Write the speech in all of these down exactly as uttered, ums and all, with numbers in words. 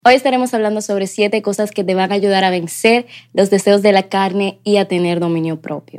Hoy estaremos hablando sobre siete cosas que te van a ayudar a vencer los deseos de la carne y a tener dominio propio.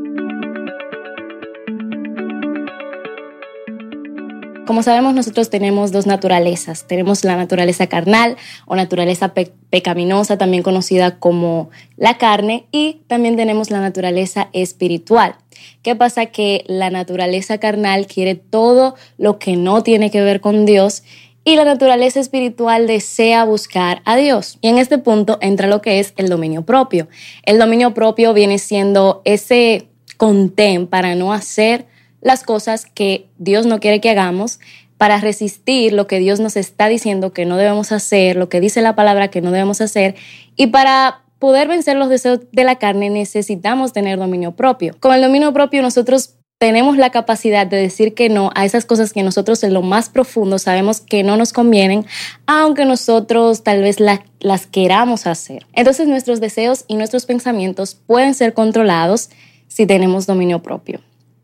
Como sabemos, nosotros tenemos dos naturalezas. Tenemos la naturaleza carnal o naturaleza pe- pecaminosa, también conocida como la carne, y también tenemos la naturaleza espiritual. ¿Qué pasa? Que la naturaleza carnal quiere todo lo que no tiene que ver con Dios y la naturaleza espiritual desea buscar a Dios. Y en este punto entra lo que es el dominio propio. El dominio propio viene siendo ese contén para no hacer las cosas que Dios no quiere que hagamos, para resistir lo que Dios nos está diciendo que no debemos hacer, lo que dice la palabra que no debemos hacer, y para poder vencer los deseos de la carne necesitamos tener dominio propio. Con el dominio propio nosotros tenemos la capacidad de decir que no a esas cosas que nosotros en lo más profundo sabemos que no nos convienen, aunque nosotros tal vez la, las queramos hacer. Entonces nuestros deseos y nuestros pensamientos pueden ser controlados si tenemos dominio propio.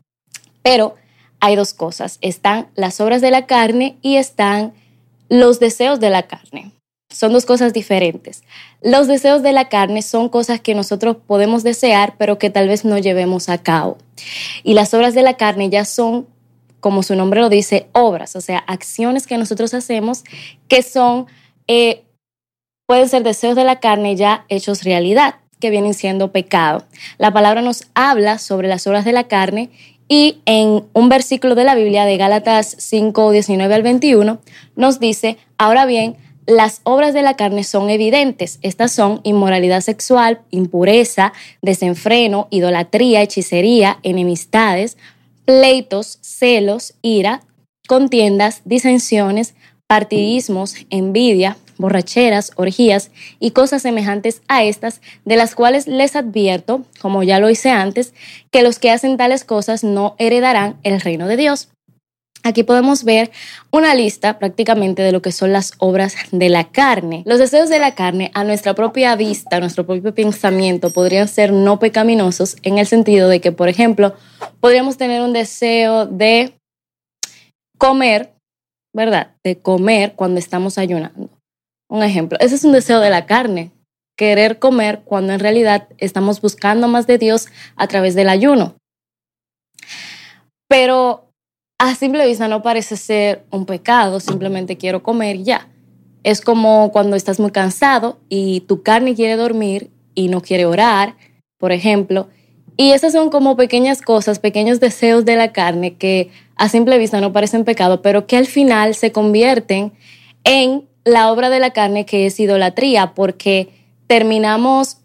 Pero hay dos cosas. Están las obras de la carne y están los deseos de la carne. Son dos cosas diferentes. Los deseos de la carne son cosas que nosotros podemos desear, pero que tal vez no llevemos a cabo. Y las obras de la carne ya son, como su nombre lo dice, obras, o sea, acciones que nosotros hacemos que son, eh, pueden ser deseos de la carne ya hechos realidad, que vienen siendo pecado. La palabra nos habla sobre las obras de la carne. Y en un versículo de la Biblia de Gálatas cinco, diecinueve al veintiuno nos dice, ahora bien, las obras de la carne son evidentes. Estas son inmoralidad sexual, impureza, desenfreno, idolatría, hechicería, enemistades, pleitos, celos, ira, contiendas, disensiones, partidismos, envidia, borracheras, orgías y cosas semejantes a estas, de las cuales les advierto, como ya lo hice antes, que los que hacen tales cosas no heredarán el reino de Dios. Aquí podemos ver una lista prácticamente de lo que son las obras de la carne. Los deseos de la carne, a nuestra propia vista, a nuestro propio pensamiento, podrían ser no pecaminosos en el sentido de que, por ejemplo, podríamos tener un deseo de comer, ¿verdad? De comer cuando estamos ayunando. Un ejemplo, ese es un deseo de la carne, querer comer cuando en realidad estamos buscando más de Dios a través del ayuno. Pero a simple vista no parece ser un pecado, simplemente quiero comer y ya. Es como cuando estás muy cansado y tu carne quiere dormir y no quiere orar, por ejemplo. Y esas son como pequeñas cosas, pequeños deseos de la carne que a simple vista no parecen pecado, pero que al final se convierten en la obra de la carne, que es idolatría, porque terminamos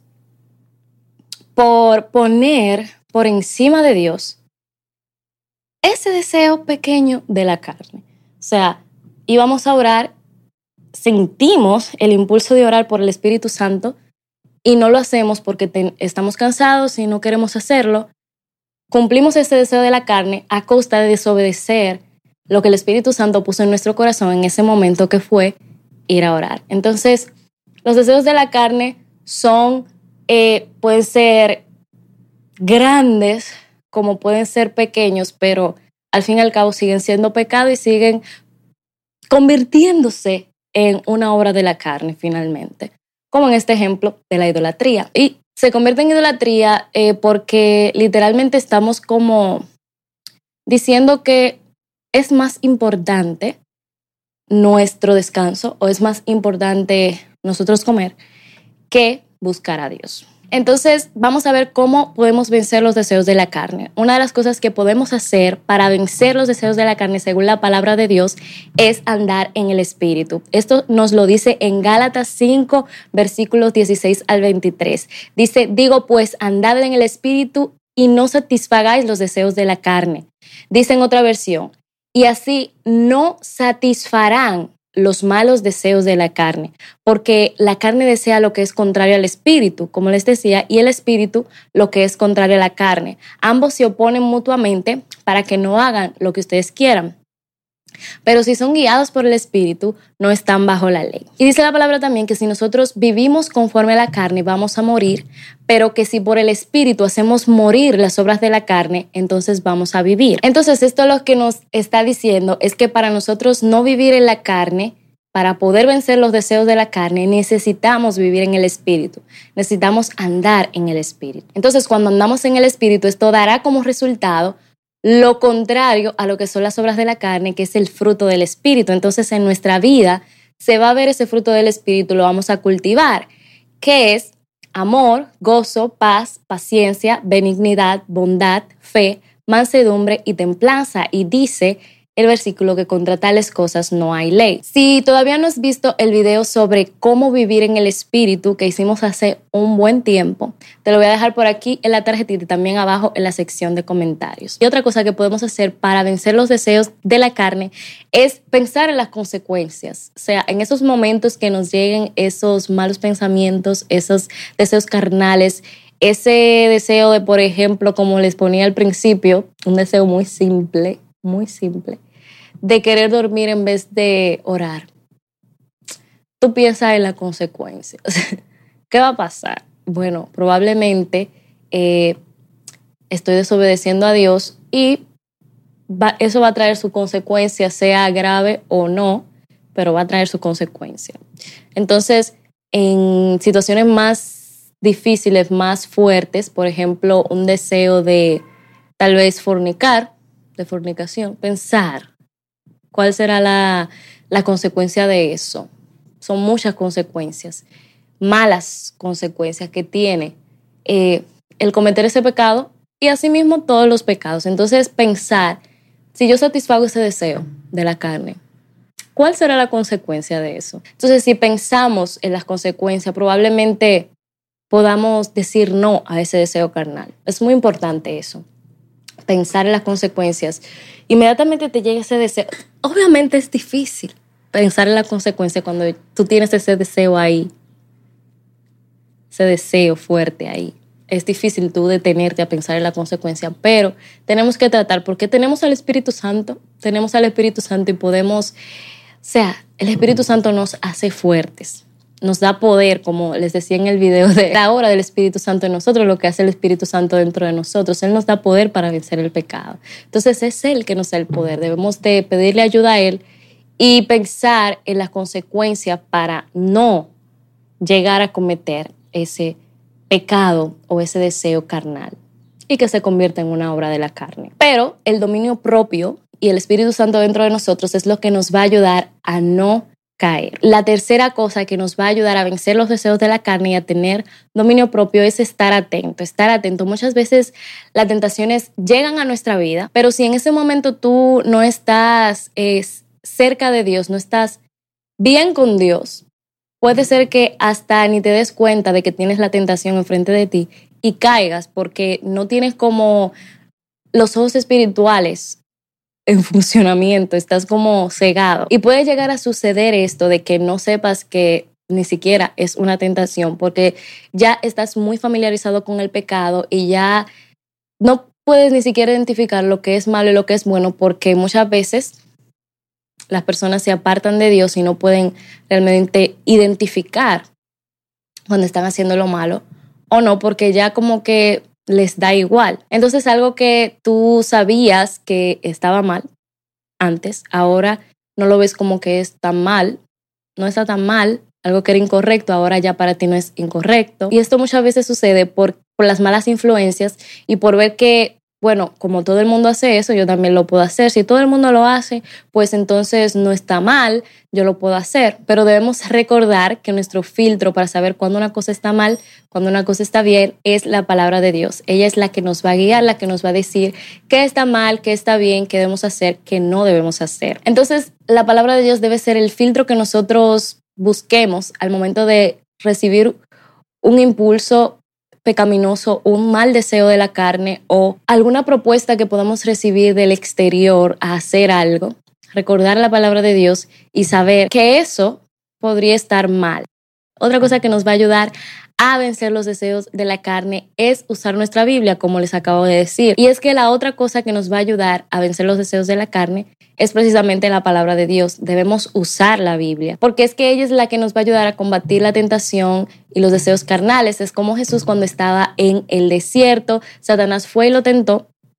por poner por encima de Dios ese deseo pequeño de la carne. O sea, íbamos a orar, sentimos el impulso de orar por el Espíritu Santo y no lo hacemos porque te, estamos cansados y no queremos hacerlo. Cumplimos ese deseo de la carne a costa de desobedecer lo que el Espíritu Santo puso en nuestro corazón en ese momento, que fue ir a orar. Entonces, los deseos de la carne son, eh, pueden ser grandes como pueden ser pequeños, pero al fin y al cabo siguen siendo pecado y siguen convirtiéndose en una obra de la carne finalmente, como en este ejemplo de la idolatría. Y se convierte en idolatría eh, porque literalmente estamos como diciendo que es más importante nuestro descanso o es más importante nosotros comer que buscar a Dios. Entonces vamos a ver cómo podemos vencer los deseos de la carne. Una de las cosas que podemos hacer para vencer los deseos de la carne según la palabra de Dios es andar en el Espíritu. Esto nos lo dice en Gálatas cinco, versículos dieciséis al veintitrés. Dice, digo pues, andad en el Espíritu y no satisfagáis los deseos de la carne. Dice en otra versión, y así no satisfarán los malos deseos de la carne, porque la carne desea lo que es contrario al espíritu, como les decía, y el espíritu lo que es contrario a la carne. Ambos se oponen mutuamente para que no hagan lo que ustedes quieran. Pero si son guiados por el Espíritu, no están bajo la ley. Y dice la palabra también que si nosotros vivimos conforme a la carne, vamos a morir, pero que si por el Espíritu hacemos morir las obras de la carne, entonces vamos a vivir. Entonces esto lo que nos está diciendo es que para nosotros no vivir en la carne para poder vencer los deseos de la carne, necesitamos vivir en el Espíritu. Necesitamos andar en el Espíritu. Entonces, cuando andamos en el Espíritu, esto dará como resultado lo contrario a lo que son las obras de la carne, que es el fruto del Espíritu. Entonces, en nuestra vida se va a ver ese fruto del Espíritu, lo vamos a cultivar, que es amor, gozo, paz, paciencia, benignidad, bondad, fe, mansedumbre y templanza. Y dice el versículo que contra tales cosas no hay ley. Si todavía no has visto el video sobre cómo vivir en el Espíritu que hicimos hace un buen tiempo, te lo voy a dejar por aquí en la tarjetita y también abajo en la sección de comentarios. Y otra cosa que podemos hacer para vencer los deseos de la carne es pensar en las consecuencias. O sea, en esos momentos que nos lleguen esos malos pensamientos, esos deseos carnales, ese deseo de, por ejemplo, como les ponía al principio, un deseo muy simple, muy simple, de querer dormir en vez de orar. Tú piensas en las consecuencias. ¿Qué va a pasar? Bueno, probablemente eh, estoy desobedeciendo a Dios y va, eso va a traer su consecuencia, sea grave o no, pero va a traer su consecuencia. Entonces, en situaciones más difíciles, más fuertes, por ejemplo, un deseo de tal vez fornicar, de fornicación, pensar cuál será la, la consecuencia de eso. Son muchas consecuencias, malas consecuencias que tiene eh, el cometer ese pecado y asimismo todos los pecados. Entonces pensar, si yo satisfago ese deseo de la carne, ¿cuál será la consecuencia de eso? Entonces si pensamos en las consecuencias, probablemente podamos decir no a ese deseo carnal. Es muy importante eso. Pensar en las consecuencias, inmediatamente te llega ese deseo. Obviamente es difícil pensar en las consecuencias cuando tú tienes ese deseo ahí, ese deseo fuerte ahí. Es difícil tú detenerte a pensar en la consecuencia, pero tenemos que tratar porque tenemos al Espíritu Santo, tenemos al Espíritu Santo y podemos, o sea, el Espíritu Santo nos hace fuertes. Nos da poder, como les decía en el video de la obra del Espíritu Santo en nosotros, lo que hace el Espíritu Santo dentro de nosotros. Él nos da poder para vencer el pecado. Entonces es Él que nos da el poder. Debemos de pedirle ayuda a Él y pensar en las consecuencias para no llegar a cometer ese pecado o ese deseo carnal y que se convierta en una obra de la carne. Pero el dominio propio y el Espíritu Santo dentro de nosotros es lo que nos va a ayudar a no caer. La tercera cosa que nos va a ayudar a vencer los deseos de la carne y a tener dominio propio es estar atento, estar atento. Muchas veces las tentaciones llegan a nuestra vida, pero si en ese momento tú no estás eh, cerca de Dios, no estás bien con Dios, puede ser que hasta ni te des cuenta de que tienes la tentación enfrente de ti y caigas porque no tienes como los ojos espirituales en funcionamiento, estás como cegado. Y puede llegar a suceder esto de que no sepas que ni siquiera es una tentación porque ya estás muy familiarizado con el pecado y ya no puedes ni siquiera identificar lo que es malo y lo que es bueno porque muchas veces las personas se apartan de Dios y no pueden realmente identificar cuando están haciendo lo malo o no, porque ya como que les da igual. Entonces algo que tú sabías que estaba mal antes, ahora no lo ves como que es tan mal, no está tan mal, algo que era incorrecto, ahora ya para ti no es incorrecto. Y esto muchas veces sucede por, por las malas influencias y por ver que, bueno, como todo el mundo hace eso, yo también lo puedo hacer. Si todo el mundo lo hace, pues entonces no está mal, yo lo puedo hacer. Pero debemos recordar que nuestro filtro para saber cuándo una cosa está mal, cuándo una cosa está bien, es la palabra de Dios. Ella es la que nos va a guiar, la que nos va a decir qué está mal, qué está bien, qué debemos hacer, qué no debemos hacer. Entonces, la palabra de Dios debe ser el filtro que nosotros busquemos al momento de recibir un impulso pecaminoso, un mal deseo de la carne o alguna propuesta que podamos recibir del exterior a hacer algo, recordar la palabra de Dios y saber que eso podría estar mal. Otra cosa que nos va a ayudar a vencer los deseos de la carne es usar nuestra Biblia, como les acabo de decir. Y es que la otra cosa que nos va a ayudar a vencer los deseos de la carne es precisamente la palabra de Dios. Debemos usar la Biblia, porque es que ella es la que nos va a ayudar a combatir la tentación y los deseos carnales. Es como Jesús cuando estaba en el desierto, Satanás fue y lo tentó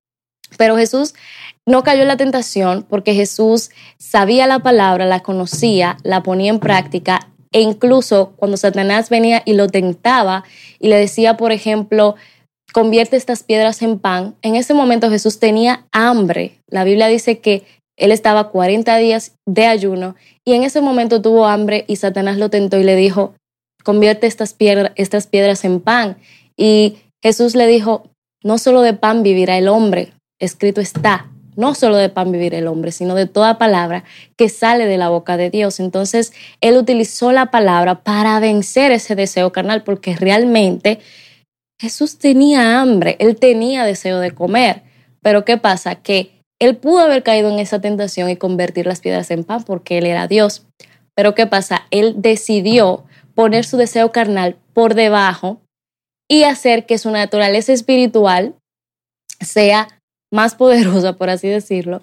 Pero Jesús no cayó en la tentación porque Jesús sabía la palabra, la conocía, la ponía en práctica, e incluso cuando Satanás venía y lo tentaba y le decía, por ejemplo, convierte estas piedras en pan, en ese momento Jesús tenía hambre. La Biblia dice que él estaba cuarenta días de ayuno y en ese momento tuvo hambre y Satanás lo tentó y le dijo, convierte estas piedras, estas piedras en pan. Y Jesús le dijo, no solo de pan vivirá el hombre, escrito está, no solo de pan vivir el hombre, sino de toda palabra que sale de la boca de Dios. Entonces, él utilizó la palabra para vencer ese deseo carnal, porque realmente Jesús tenía hambre, él tenía deseo de comer. Pero ¿qué pasa? Que él pudo haber caído en esa tentación y convertir las piedras en pan porque él era Dios. Pero ¿qué pasa? Él decidió poner su deseo carnal por debajo y hacer que su naturaleza espiritual sea más poderosa, por así decirlo,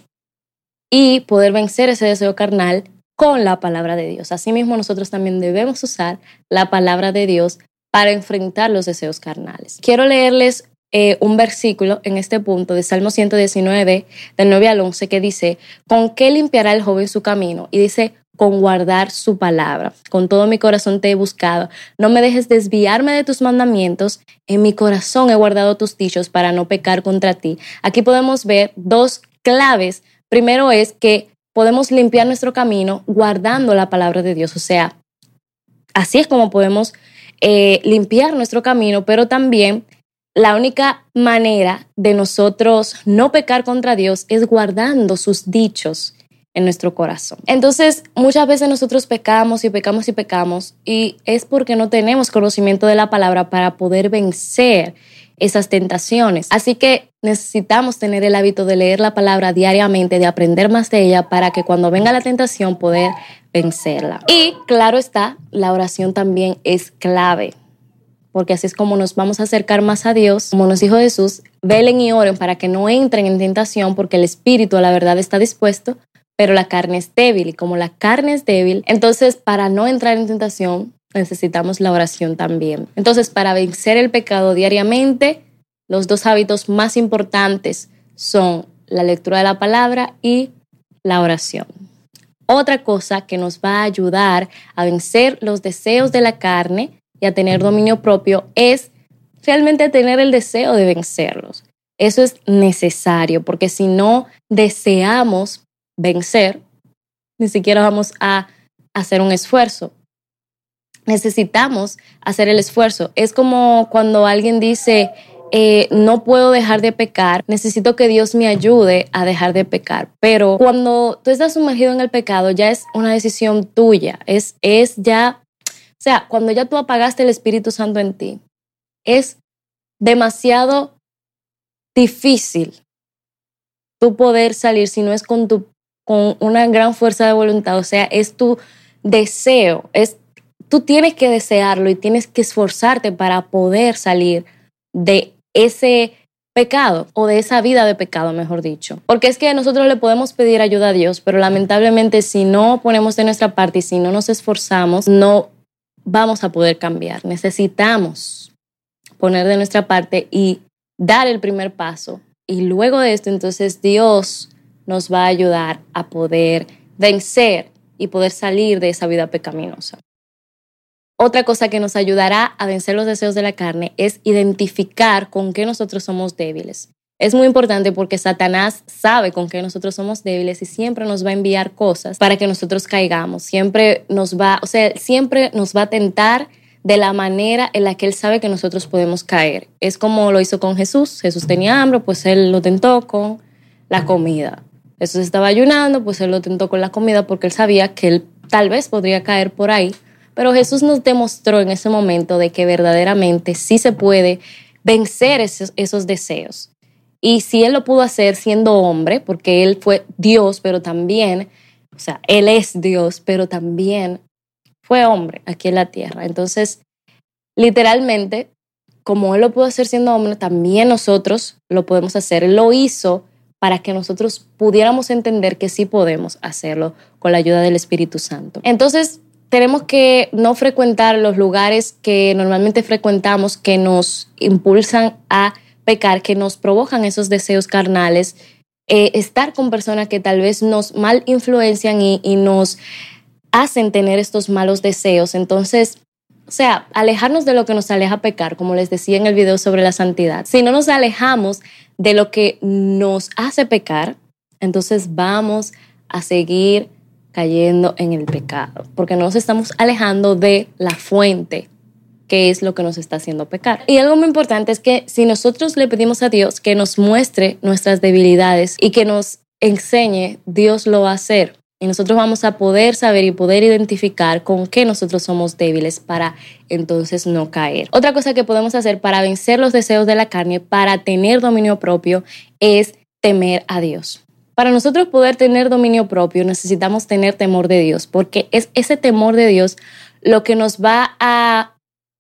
y poder vencer ese deseo carnal con la palabra de Dios. Asimismo, nosotros también debemos usar la palabra de Dios para enfrentar los deseos carnales. Quiero leerles eh, un versículo en este punto de Salmo ciento diecinueve, del nueve al once, que dice, ¿con qué limpiará el joven su camino? Y dice, con guardar su palabra. Con todo mi corazón te he buscado. No me dejes desviarme de tus mandamientos. En mi corazón he guardado tus dichos para no pecar contra ti. Aquí podemos ver dos claves. Primero es que podemos limpiar nuestro camino guardando la palabra de Dios. O sea, así es como podemos eh, limpiar nuestro camino, pero también la única manera de nosotros no pecar contra Dios es guardando sus dichos en nuestro corazón. Entonces, muchas veces nosotros pecamos y pecamos y pecamos y es porque no tenemos conocimiento de la palabra para poder vencer esas tentaciones. Así que necesitamos tener el hábito de leer la palabra diariamente, de aprender más de ella para que cuando venga la tentación poder vencerla. Y claro está, la oración también es clave, porque así es como nos vamos a acercar más a Dios. Como nos dijo Jesús, velen y oren para que no entren en tentación, porque el espíritu a la verdad está dispuesto, pero la carne es débil, y como la carne es débil, entonces para no entrar en tentación necesitamos la oración también. Entonces, para vencer el pecado diariamente, los dos hábitos más importantes son la lectura de la palabra y la oración. Otra cosa que nos va a ayudar a vencer los deseos de la carne y a tener dominio propio es realmente tener el deseo de vencerlos. Eso es necesario, porque si no deseamos vencer, ni siquiera vamos a hacer un esfuerzo. Necesitamos hacer el esfuerzo. Es como cuando alguien dice, eh, no puedo dejar de pecar, necesito que Dios me ayude a dejar de pecar. Pero cuando tú estás sumergido en el pecado, ya es una decisión tuya. Es, es ya, o sea, cuando ya tú apagaste el Espíritu Santo en ti, es demasiado difícil tú poder salir si no es con tu con una gran fuerza de voluntad. O sea, es tu deseo, es, tú tienes que desearlo y tienes que esforzarte para poder salir de ese pecado o de esa vida de pecado, mejor dicho. Porque es que nosotros le podemos pedir ayuda a Dios, pero lamentablemente si no ponemos de nuestra parte y si no nos esforzamos, no vamos a poder cambiar. Necesitamos poner de nuestra parte y dar el primer paso. Y luego de esto, entonces Dios nos va a ayudar a poder vencer y poder salir de esa vida pecaminosa. Otra cosa que nos ayudará a vencer los deseos de la carne es identificar con qué nosotros somos débiles. Es muy importante porque Satanás sabe con qué nosotros somos débiles y siempre nos va a enviar cosas para que nosotros caigamos. Siempre nos va, o sea, siempre nos va a tentar de la manera en la que él sabe que nosotros podemos caer. Es como lo hizo con Jesús. Jesús tenía hambre, pues él lo tentó con la comida. Jesús estaba ayunando, pues él lo tentó con la comida porque él sabía que él tal vez podría caer por ahí. Pero Jesús nos demostró en ese momento de que verdaderamente sí se puede vencer esos, esos deseos. Y si él lo pudo hacer siendo hombre, porque él fue Dios, pero también, o sea, él es Dios, pero también fue hombre aquí en la tierra. Entonces, literalmente, como él lo pudo hacer siendo hombre, también nosotros lo podemos hacer. Él lo hizo para que nosotros pudiéramos entender que sí podemos hacerlo con la ayuda del Espíritu Santo. Entonces, tenemos que no frecuentar los lugares que normalmente frecuentamos que nos impulsan a pecar, que nos provocan esos deseos carnales, eh, estar con personas que tal vez nos mal influencian y, y nos hacen tener estos malos deseos. Entonces, o sea, alejarnos de lo que nos aleja a pecar, como les decía en el video sobre la santidad. Si no nos alejamos de lo que nos hace pecar, entonces vamos a seguir cayendo en el pecado, porque nos estamos alejando de la fuente, que es lo que nos está haciendo pecar. Y algo muy importante es que si nosotros le pedimos a Dios que nos muestre nuestras debilidades y que nos enseñe, Dios lo va a hacer. Y nosotros vamos a poder saber y poder identificar con qué nosotros somos débiles para entonces no caer. Otra cosa que podemos hacer para vencer los deseos de la carne, para tener dominio propio, es temer a Dios. Para nosotros poder tener dominio propio necesitamos tener temor de Dios, porque es ese temor de Dios lo que nos va a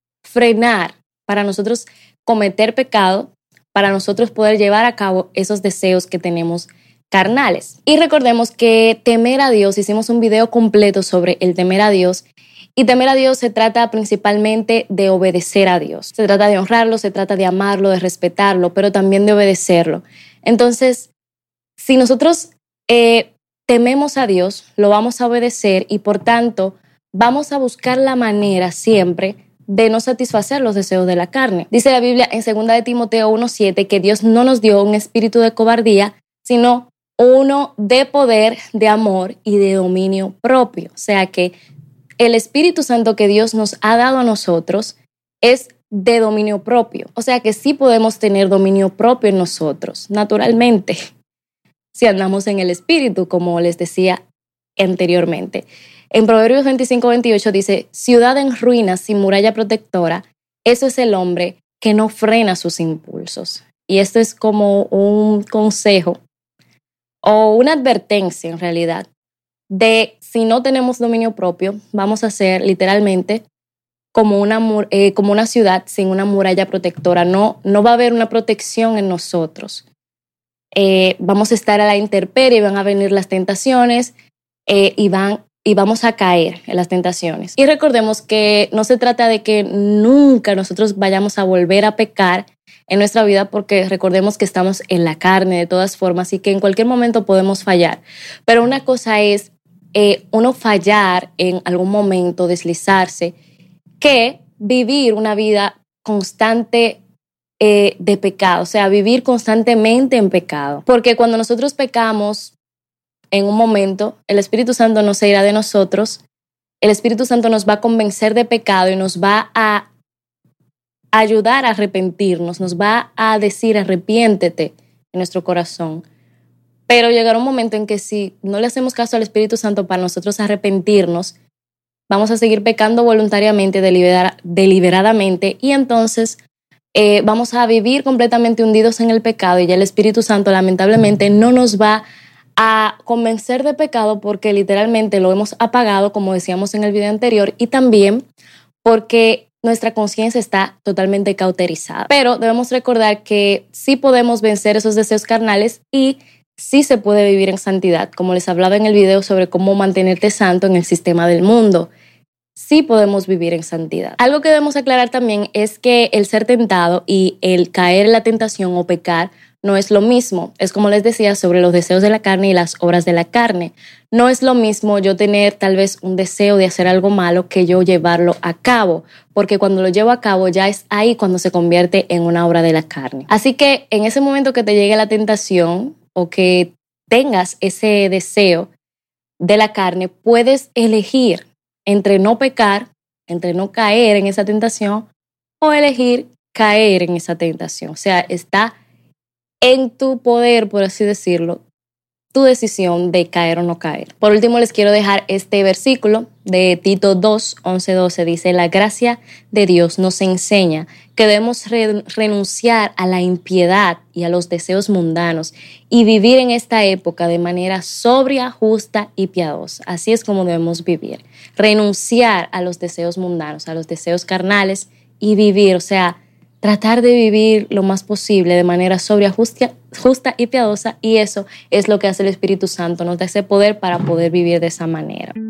frenar para nosotros cometer pecado, para nosotros poder llevar a cabo esos deseos que tenemos carnales. Y recordemos que temer a Dios, hicimos un video completo sobre el temer a Dios, y temer a Dios se trata principalmente de obedecer a Dios. Se trata de honrarlo, se trata de amarlo, de respetarlo, pero también de obedecerlo. Entonces, si nosotros eh, tememos a Dios, lo vamos a obedecer y por tanto vamos a buscar la manera siempre de no satisfacer los deseos de la carne. Dice la Biblia en segunda de Timoteo uno siete que Dios no nos dio un espíritu de cobardía, sino uno de poder, de amor y de dominio propio. O sea que el Espíritu Santo que Dios nos ha dado a nosotros es de dominio propio. O sea que sí podemos tener dominio propio en nosotros, naturalmente, si andamos en el Espíritu, como les decía anteriormente. En Proverbios veinticinco veintiocho dice, ciudad en ruinas sin muralla protectora, eso es el hombre que no frena sus impulsos. Y esto es como un consejo o una advertencia en realidad de si no tenemos dominio propio, vamos a ser literalmente como una, eh, como una ciudad sin una muralla protectora. No, no va a haber una protección en nosotros. Eh, vamos a estar a la intemperie, van a venir las tentaciones eh, y, van, y vamos a caer en las tentaciones. Y recordemos que no se trata de que nunca nosotros vayamos a volver a pecar en nuestra vida, porque recordemos que estamos en la carne de todas formas y que en cualquier momento podemos fallar. Pero una cosa es eh, uno fallar en algún momento, deslizarse, que vivir una vida constante eh, de pecado, o sea, vivir constantemente en pecado. Porque cuando nosotros pecamos en un momento, el Espíritu Santo no se irá de nosotros, el Espíritu Santo nos va a convencer de pecado y nos va a ayudar a arrepentirnos, nos va a decir arrepiéntete en nuestro corazón. Pero llegará un momento en que si no le hacemos caso al Espíritu Santo para nosotros arrepentirnos, vamos a seguir pecando voluntariamente, deliber- deliberadamente, y entonces eh, vamos a vivir completamente hundidos en el pecado, y ya el Espíritu Santo lamentablemente no nos va a convencer de pecado porque literalmente lo hemos apagado, como decíamos en el video anterior, y también porque nuestra conciencia está totalmente cauterizada. Pero debemos recordar que sí podemos vencer esos deseos carnales y sí se puede vivir en santidad, como les hablaba en el video sobre cómo mantenerte santo en el sistema del mundo. Sí podemos vivir en santidad. Algo que debemos aclarar también es que el ser tentado y el caer en la tentación o pecar no es lo mismo. Es como les decía sobre los deseos de la carne y las obras de la carne. No es lo mismo yo tener tal vez un deseo de hacer algo malo que yo llevarlo a cabo, porque cuando lo llevo a cabo ya es ahí cuando se convierte en una obra de la carne. Así que en ese momento que te llegue la tentación o que tengas ese deseo de la carne, puedes elegir entre no pecar, entre no caer en esa tentación, o elegir caer en esa tentación. O sea, está en tu poder, por así decirlo, tu decisión de caer o no caer. Por último, les quiero dejar este versículo de Tito dos, once, doce. Dice, la gracia de Dios nos enseña que debemos re- renunciar a la impiedad y a los deseos mundanos y vivir en esta época de manera sobria, justa y piadosa. Así es como debemos vivir. Renunciar a los deseos mundanos, a los deseos carnales y vivir, o sea, tratar de vivir lo más posible de manera sobria, justa, justa y piadosa, y eso es lo que hace el Espíritu Santo, nos da ese poder para poder vivir de esa manera.